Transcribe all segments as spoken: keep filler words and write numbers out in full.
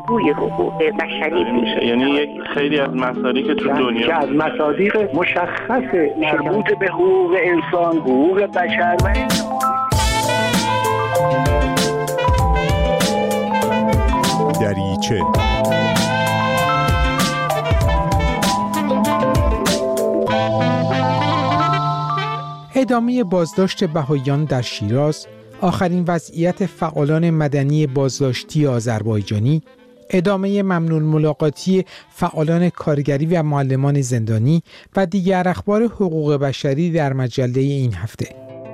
الگوی حقوق بشری میشه. یعنی یک خیلی از مصادیق که تو دنیا که از مصادیق مشخص مربوط به حقوق انسان، حقوق بشر و دریچه ادامه بازداشت بهائیان در شیراز، آخرین وضعیت فعالان مدنی بازداشتی آذربایجانی، ادامه ممنون ملاقاتی فعالان کارگری و معلمان زندانی و دیگر اخبار حقوق بشری در مجله این هفته.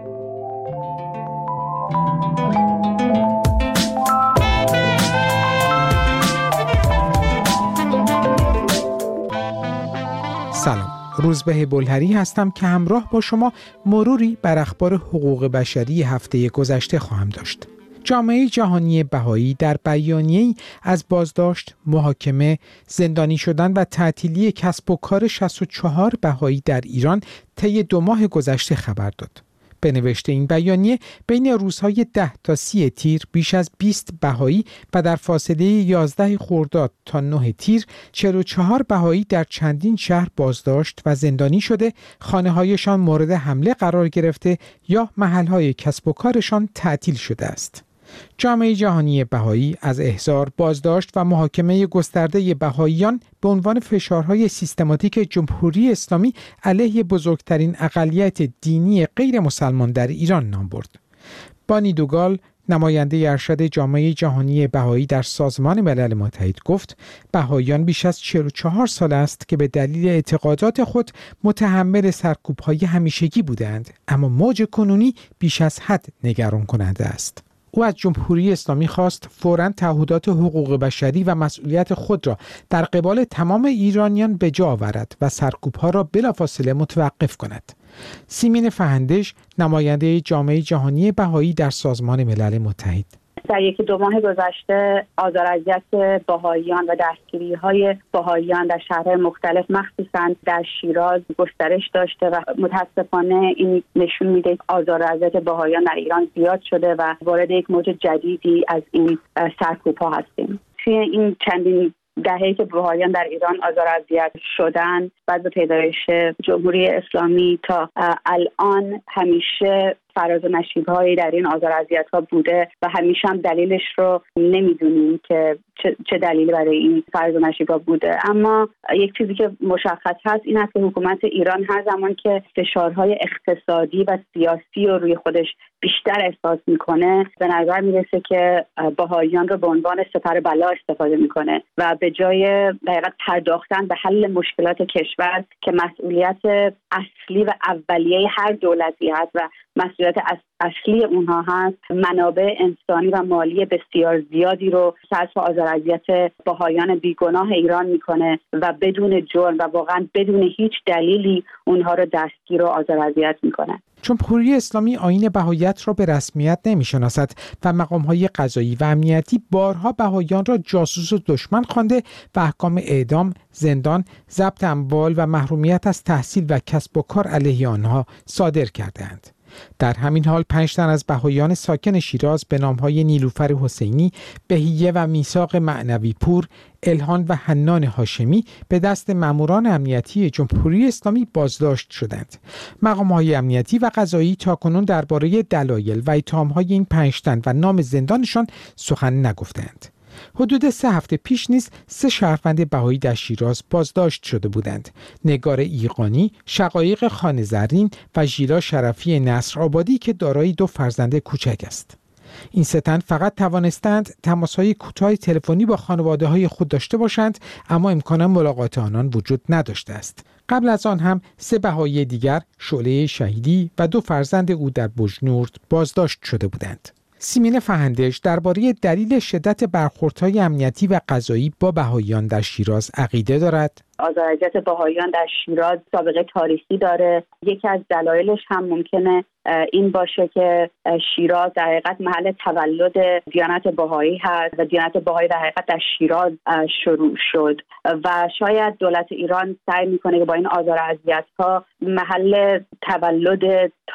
سلام، روزبه بلهری هستم که همراه با شما مروری بر اخبار حقوق بشری هفته گذشته خواهم داشت. جامعه جهانی بهایی در بیانیه‌ای از بازداشت، محاکمه، زندانی شدن و تعطیلی کسب و کار شصت و چهار بهایی در ایران طی دو ماه گذشته خبر داد. به نوشته این بیانیه بین روزهای ده تا سی تیر بیش از بیست بهایی و در فاصله یازده خرداد تا نه تیر چهل و چهار بهایی در چندین شهر بازداشت و زندانی شده، خانه‌هایشان مورد حمله قرار گرفته یا محل‌های کسب و کارشان تعطیل شده است. جامعه جهانی بهایی از احضار، بازداشت و محاکمه گسترده بهاییان به عنوان فشارهای سیستماتیک جمهوری اسلامی علیه بزرگترین اقلیت دینی غیر مسلمان در ایران نام برد. بانی دوگال، نماینده ارشد جامعه جهانی بهایی در سازمان ملل متحد گفت بهاییان بیش از چهل و چهار سال است که به دلیل اعتقادات خود متحمل سرکوب‌های همیشگی بودند، اما موج کنونی بیش از حد نگران کننده است. او از جمهوری اسلامی خواست فوراً تعهدات حقوق بشری و مسئولیت خود را در قبال تمام ایرانیان به جا آورد و سرکوب‌ها را بلافاصله متوقف کند. سیمین فهندش، نماینده جامعه جهانی بهایی در سازمان ملل متحد: در یکی دو ماه گذشته آزار و اذیت بهائیان و دستگیری‌های بهائیان در شهرهای مختلف مخصوصاً در شیراز گسترش داشته و متاسفانه این نشون میده که آزار و اذیت بهائیان در ایران زیاد شده و وارد یک موج جدیدی از این سرکوب‌ها هستیم. توی این چندین دهه‌ای که بهائیان در ایران آزار و اذیت شدن، بعد از پیدایش جمهوری اسلامی تا الان همیشه فراز و نشیب‌هایی در این آزار و اذیت‌ها بوده و همیشه هم دلیلش رو نمیدونیم که چه, چه دلیلی برای این فراز و نشیب‌ها بوده. اما یک چیزی که مشخص هست این است که حکومت ایران هر زمان که فشارهای اقتصادی و سیاسی رو روی خودش بیشتر احساس میکنه، به نظر میرسه که بهائیان رو به عنوان سپر بلا استفاده میکنه و به جای دقیقاً پرداختن به حل مشکلات کشور که مسئولیت اصلی و اولیه هر دولتی هست و مسئولیت اصلی اونها هست، منابع انسانی و مالی بسیار زیادی رو صرف آزار و اذیت بهائیان بیگناه ایران میکنه و بدون جرم و واقعا بدون هیچ دلیلی اونها رو دستگیر و آزار و اذیت میکنه. جمهوری اسلامی آیین بهائیت را به رسمیت نمی‌شناسد و مقام‌های قضایی و امنیتی بارها بهائیان را جاسوس و دشمن خوانده و احکام اعدام، زندان، ضبط اموال و محرومیت از تحصیل و کسب و کار علیه آنها صادر کرده‌اند. در همین حال پنج تن از بهائیان ساکن شیراز به نام‌های نیلوفر حسینی، بهیه و میثاق معنوی پور، الهان و حنان هاشمی به دست ماموران امنیتی جمهوری اسلامی بازداشت شدند. مقام‌های امنیتی و قضایی تاکنون درباره دلایل و اتهام‌های این پنج تن و نام زندانشان سخن نگفتند. حدود سه هفته پیش نیز سه شهروند بهایی در شیراز بازداشت شده بودند: نگار ایقانی، شقایق خانه زرین و ژیلا شرفی نصر آبادی که دارای دو فرزند کوچک است. این سه تن فقط توانستند تماس‌های کوتاه تلفنی با خانواده‌های خود داشته باشند، اما امکان ملاقات آنان وجود نداشته است. قبل از آن هم سه بهایی دیگر، شعله شهیدی و دو فرزند او در بوجنورد بازداشت شده بودند. سیمین فهندش درباره دلیل شدت برخوردهای امنیتی و قضایی با بهائیان در شیراز عقیده دارد. آزار و اذیت بهائیان در شیراز سابقه تاریخی داره. یکی از دلایلش هم ممکنه این باشه که شیراز در حقیقت محل تولد دیانت بهایی هست و دیانت بهایی در حقیقت در شیراز شروع شد و شاید دولت ایران سعی میکنه که با این آزار و اذیت‌ها محل تولد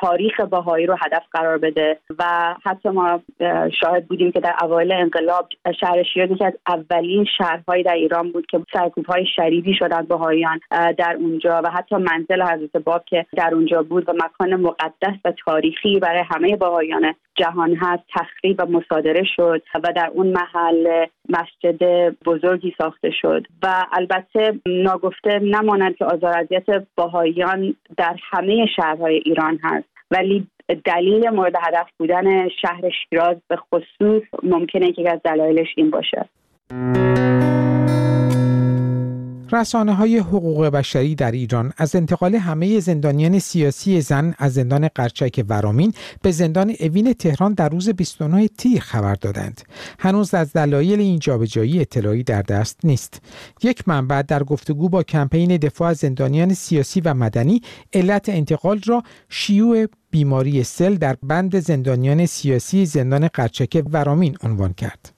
تاریخ بهایی رو هدف قرار بده و حتی ما شاهد بودیم که در اوایل انقلاب شهر شیراز یکی از اولین شهرهای در ایران بود که سرکوب‌های شدیدی شد از بهاییان در اونجا و حتی منزل حضرت باب که در اونجا بود و مکان مقدس و تاریخی برای همه بهاییان جهان هست تخریب و مصادره شد و در اون محل مسجد بزرگی ساخته شد و البته ناگفته نماند که آزار اذیت بهاییان در همه شهرهای ایران هست، ولی دلیل مورد هدف بودن شهر شیراز به خصوص ممکنه که از دلایلش این باشه. رسانه‌های حقوق بشری در ایران از انتقال همه زندانیان سیاسی زن از زندان قرچک ورامین به زندان اوین تهران در روز بیست و نه تیر خبر دادند. هنوز از دلایل این جابجایی اطلاعی در دست نیست. یک منبع در گفتگو با کمپین دفاع از زندانیان سیاسی و مدنی علت انتقال را شیوع بیماری سل در بند زندانیان سیاسی زندان قرچک ورامین عنوان کرد.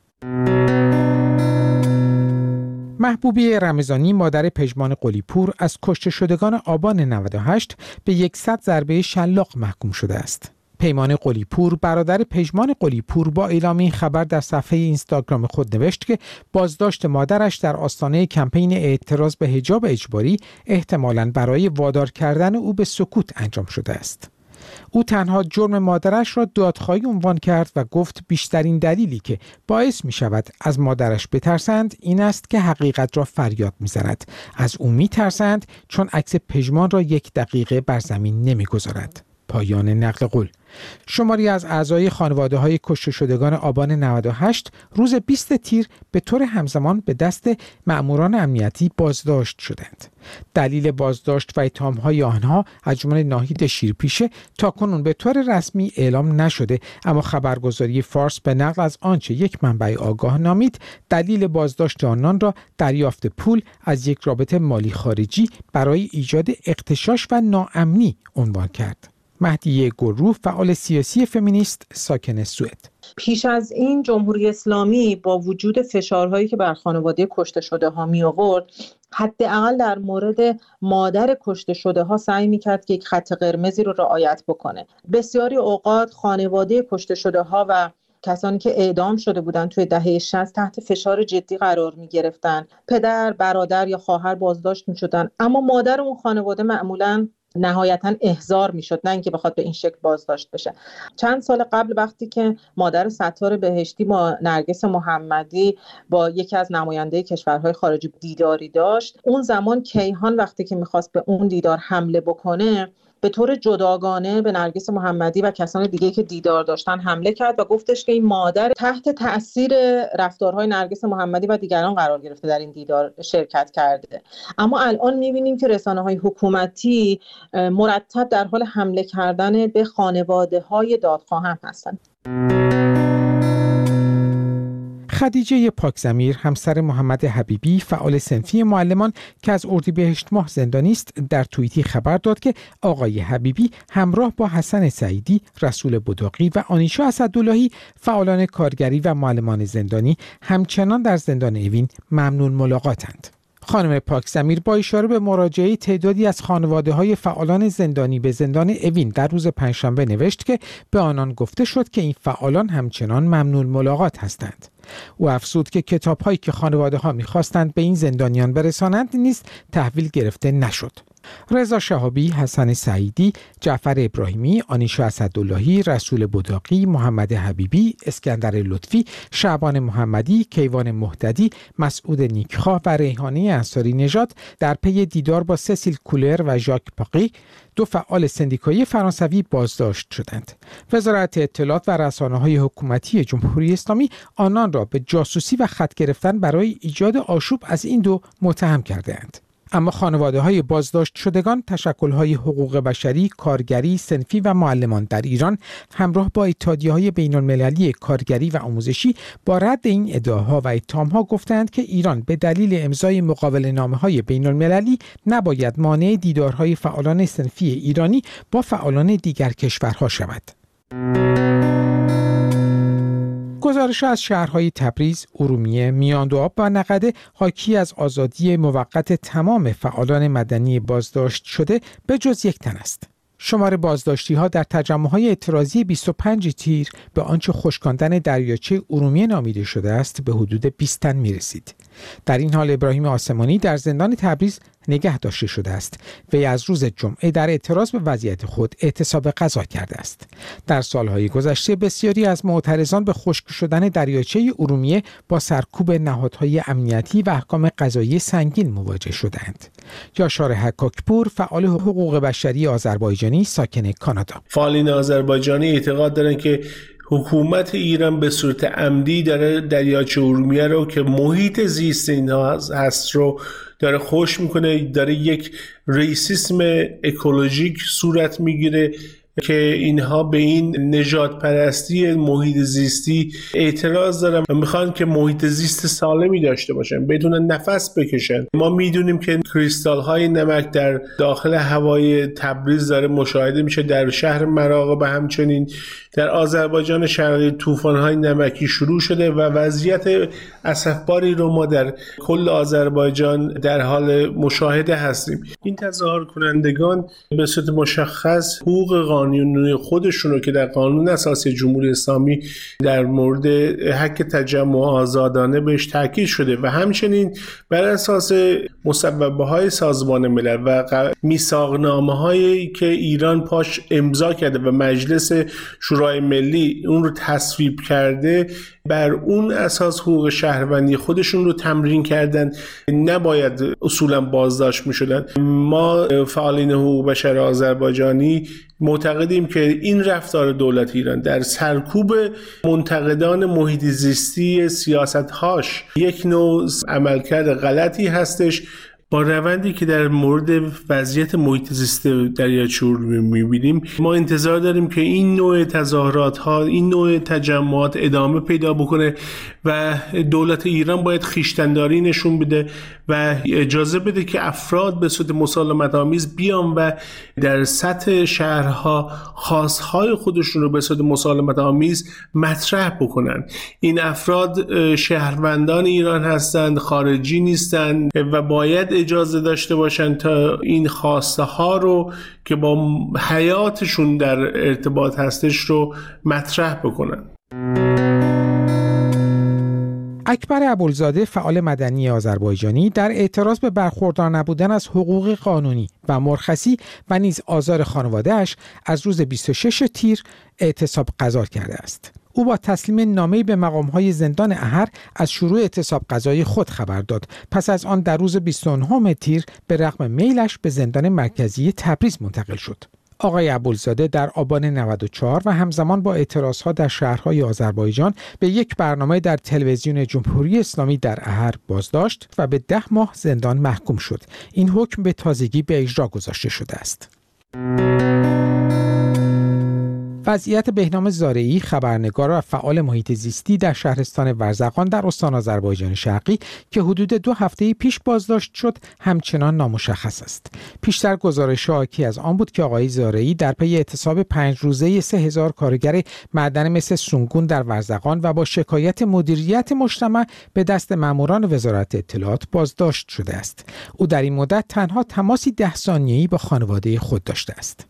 محبوبه رمضانی مادر پژمان قلی‌پور از کشته شدگان آبان نود و هشت به صد ضربه شلاق محکوم شده است. پیمان قلی‌پور برادر پژمان قلی‌پور با اعلام این خبر در صفحه اینستاگرام خود نوشت که بازداشت مادرش در آستانه کمپین اعتراض به حجاب اجباری احتمالاً برای وادار کردن او به سکوت انجام شده است. او تنها جرم مادرش را دادخواهی عنوان کرد و گفت بیشترین دلیلی که باعث می شود از مادرش بترسند این است که حقیقت را فریاد می زند. از او می ترسند چون عکس پژمان را یک دقیقه بر زمین نمی گذارد. پایان نقل قول. شماری از اعضای خانواده‌های کشته شدگان آبان نود و هشت روز بیست تیر به طور همزمان به دست مأموران امنیتی بازداشت شدند. دلیل بازداشت و اتهام‌های آنها از جمله ناهید شیرپیشه تاکنون به طور رسمی اعلام نشده، اما خبرگزاری فارس به نقل از آنچه یک منبع آگاه نامید دلیل بازداشت آنان را دریافت پول از یک رابطه مالی خارجی برای ایجاد اغتشاش و ناامنی عنوان کرد. مهدیه گلرو فعال سیاسی فمینیست ساکن سوئد: پیش از این جمهوری اسلامی با وجود فشارهایی که بر خانواده کشته شده ها می آورد حداقل در مورد مادر کشته شده ها سعی می کرد که یک خط قرمزی رو رعایت بکنه. بسیاری اوقات خانواده کشته شده ها و کسانی که اعدام شده بودند توی دهه شصت تحت فشار جدی قرار می گرفتن. پدر، برادر یا خواهر بازداشت می شدن، اما مادر اون خانواده معمولاً نهایتاً احضار میشد، نه اینکه بخواد به این شکل بازداشت بشه. چند سال قبل وقتی که مادر ستار بهشتی با نرگس محمدی با یکی از نماینده کشورهای خارجی دیداری داشت، اون زمان کیهان وقتی که میخواست به اون دیدار حمله بکنه به طور جداگانه به نرگس محمدی و کسان دیگه که دیدار داشتن حمله کرد و گفتش که این مادر تحت تأثیر رفتارهای نرگس محمدی و دیگران قرار گرفته در این دیدار شرکت کرده. اما الان می‌بینیم که رسانه‌های حکومتی مرتب در حال حمله کردن به خانواده‌های دادخواهان هستند. خدیجه پاکضمیر همسر محمد حبیبی فعال صنفی معلمان که از اردیبهشت ماه زندانی است در توییتی خبر داد که آقای حبیبی همراه با حسن سعیدی، رسول بداقی و آنیشا اسداللهی فعالان کارگری و معلمان زندانی همچنان در زندان اوین ممنون ملاقاتند. خانم پاکضمیر با اشاره به مراجعه تعدادی از خانواده‌های فعالان زندانی به زندان اوین در روز پنجشنبه نوشت که به آنان گفته شد که این فعالان همچنان ممنون ملاقات هستند. او افزود که کتاب‌هایی که خانواده‌ها می‌خواستند به این زندانیان برسانند نیز تحویل گرفته نشد. رضا شهابی، حسن سعیدی، جعفر ابراهیمی، آنیشا اسداللهی، رسول بداقی، محمد حبیبی، اسکندر لطفی، شعبان محمدی، کیوان مهددی، مسعود نیکخواه و ریحانه انصاری نژاد در پی دیدار با سسیل کولر و ژاک پاقی، دو فعال سندیکایی فرانسوی بازداشت شدند. وزارت اطلاعات و رسانه‌های حکومتی جمهوری اسلامی آنان را به جاسوسی و خط گرفتن برای ایجاد آشوب از این دو متهم کرده‌اند. اما خانواده‌های بازداشت شدگان، تشکل‌های حقوق بشری، کارگری، صنفی و معلمان در ایران همراه با اتحادیه‌های بین‌المللی کارگری و آموزشی با رد این ادعاها و اتهام‌ها گفتند که ایران به دلیل امضای مقابله‌نامه‌های بین‌المللی نباید مانع دیدارهای فعالان صنفی ایرانی با فعالان دیگر کشورها شود. گزارش از شهرهای تبریز، ارومیه، میاندوآب و نقده حاکی از آزادی موقت تمام فعالان مدنی بازداشت شده به جز یک تن است. شمار بازداشتی ها در تجمع‌های اعتراضی بیست و پنج تیر به آنچه خشکاندن دریاچه ارومیه نامیده شده است به حدود بیست تن می‌رسید. در این حال ابراهیم آسمانی در زندان تبریز نگه داشته شده است. وی از روز جمعه در اعتراض به وضعیت خود اعتصاب غذا کرده است. در سالهای گذشته بسیاری از معترضان به خشک شدن دریاچه ارومیه با سرکوب نهادهای امنیتی و احکام قضایی سنگین مواجه شدند. یاشار حکاکپور، فعال حقوق بشری آذربایجانی ساکن کانادا: فعالین آذربایجانی اعتقاد دارند که حکومت ایران به صورت عمدی داره دریاچه ارومیه رو که محیط زیست اینها هست رو داره خشک میکنه، داره یک ریسیسم اکولوژیک صورت میگیره که اینها به این نژاد پرستی محیط زیستی اعتراض دارن و میخوان که محیط زیست سالمی داشته باشن، بدون نفس بکشن. ما میدونیم که کریستال های نمک در داخل هوای تبریز داره مشاهده میشه، در شهر مراغه و همچنین در آذربایجان شرقی طوفان های نمکی شروع شده و وضعیت اسفباری رو ما در کل آذربایجان در حال مشاهده هستیم. این تظاهر کنندگان به صورت مشخص حقوق قانونی خودشون رو که در قانون اساسی جمهوری اسلامی در مورد حق تجمع آزادانه بهش تاکید شده و همچنین بر اساس مصوبه های سازمان ملل و میثاقنامه هایی که ایران پاش امضا کرده و مجلس شورای ملی اون رو تصویب کرده، بر اون اساس حقوق شهروندی خودشون رو تمرین کردن، نباید اصولا بازداشت می شدن. ما فعالین حقوق بشر آذربایجانی معتقدیم که این رفتار دولت ایران در سرکوب منتقدان محیط زیستی سیاست‌هاش یک نوع عملکرد غلطی هستش. با روندی که در مورد وضعیت محیط زیست دریاچه ارومیه می‌بینیم، ما انتظار داریم که این نوع تظاهرات ها، این نوع تجمعات ادامه پیدا بکنه و دولت ایران باید خویشتن‌داری نشون بده و اجازه بده که افراد به صورت مسالمت آمیز بیان و در سطح شهرها خواست‌های خودشون رو به صورت مسالمت آمیز مطرح بکنن. این افراد شهروندان ایران هستند، خارجی نیستند و باید اجازه داشته باشن تا این خواسته ها رو که با حیاتشون در ارتباط هستش رو مطرح بکنن. اکبر ابوالزاده، فعال مدنی آذربایجانی، در اعتراض به برخوردار نبودن از حقوق قانونی و مرخصی و نیز آزار خانواده‌اش از روز بیست و شش تیر اعتصاب غذا کرده است. او با تسلیم نامه‌ای به مقام‌های زندان احر از شروع اعتصاب غذایی خود خبر داد. پس از آن در روز بیست و نه تیر به رغم میلش به زندان مرکزی تبریز منتقل شد. آقای ابوالزاده در آبان نود و چهار و همزمان با اعتراضها در شهرهای آذربایجان به یک برنامه در تلویزیون جمهوری اسلامی در احر بازداشت و به ده ماه زندان محکوم شد. این حکم به تازگی به اجرا گذاشته شده است. وضعیت بهنام زارعی، خبرنگار و فعال محیط زیستی در شهرستان ورزقان در استان آذربایجان شرقی که حدود دو هفته پیش بازداشت شد، همچنان نامشخص است. پیشتر گزارش حاکی از آن بود که آقای زارعی در پی اعتصاب پنج روزه سه هزار کارگر معدن مس سونگون در ورزقان و با شکایت مدیریت مجتمع به دست ماموران وزارت اطلاعات بازداشت شده است. او در این مدت تنها تماسی ده ثانیه‌ای با خانواده خود داشته است.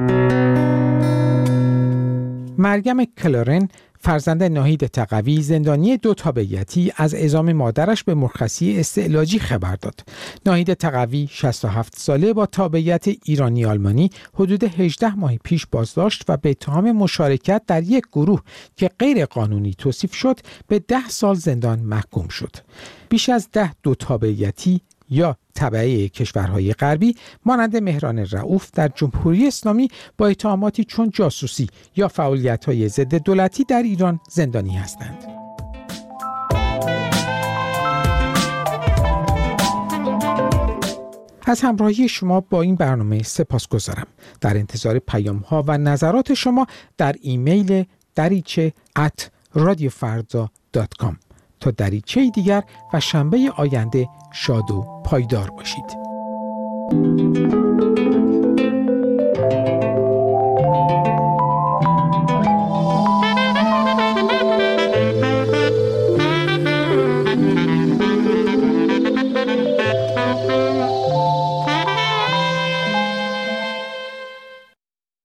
مریم کلارن، فرزند ناهید تقوی، زندانی دو تابعیتی، از اعزام مادرش به مرخصی استعلاجی خبر داد. ناهید تقوی، شصت و هفت ساله، با تابعیت ایرانی آلمانی، حدود هجده ماه پیش بازداشت و به اتهام مشارکت در یک گروه که غیر قانونی توصیف شد به ده سال زندان محکوم شد. بیش از ده دو تابعیتی یا تبعه کشورهای غربی مانند مهران رؤوف در جمهوری اسلامی با اتهاماتی چون جاسوسی یا فعالیت‌های ضد دولتی در ایران زندانی هستند. از همراهی شما با این برنامه سپاسگزارم. در انتظار پیام‌ها و نظرات شما در ایمیل دریچه ات رادیو فردا دات کام. تا دریچه دیگر و شنبه آینده شاد و پایدار باشید.